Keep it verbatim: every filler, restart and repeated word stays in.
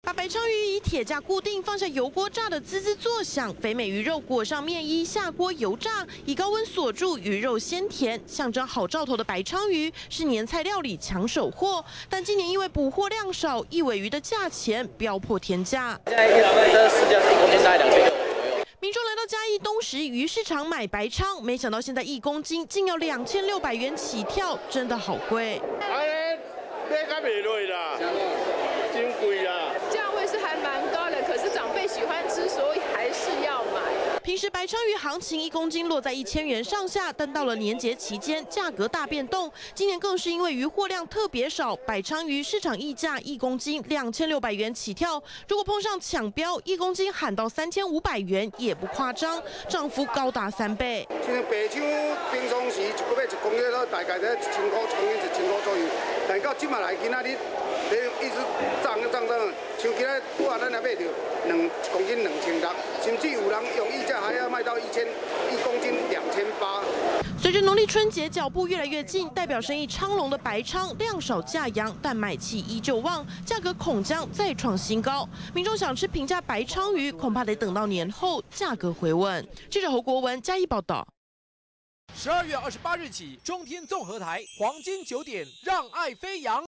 把白鲳鱼以铁架固定，放下油锅炸得滋滋作响。肥美鱼肉裹上面衣，下锅油炸，以高温锁住，鱼肉鲜甜，象征好兆头的白鲳鱼是年菜料理抢手货。但今年因为捕获量少，一尾鱼的价钱飙破天价。 现在这市价是一公斤大概两千六左右。 民众来到嘉义东石鱼市场买白鲳，没想到现在一公斤竟要两千六百元起跳，真的好贵。 哎，买甲袂落啦，真贵啊！ 价位是还蛮高的，可是长辈喜欢吃，所以还是要买。 平时白鲳鱼行情一公斤落在一千元上下，但到了年节期间，价格大变动。今年更是因为鱼货量特别少，白鲳鱼市场溢价一公斤两千六百元起跳。如果碰上抢标，一公斤喊到三千五百元也不夸张，涨幅高达三倍。 像白鲳平常时一个月一公斤都大概在一千块，将近一千块左右，但到今嘛来今仔日，你一直涨涨涨，像今仔拄啊咱来买着两一公斤两千六，甚至有人用溢价还要卖到一千一公斤两千八。 随着农历春节脚步越来越近，代表生意昌隆的白鲳量少价扬，但买气依旧旺，价格恐将再创新高。民众想吃平价白鲳鱼，恐怕得等到年后价格回稳。记者侯国文嘉义报道。 十二月二十八日起，中天综合台黄金九点，让爱飞扬。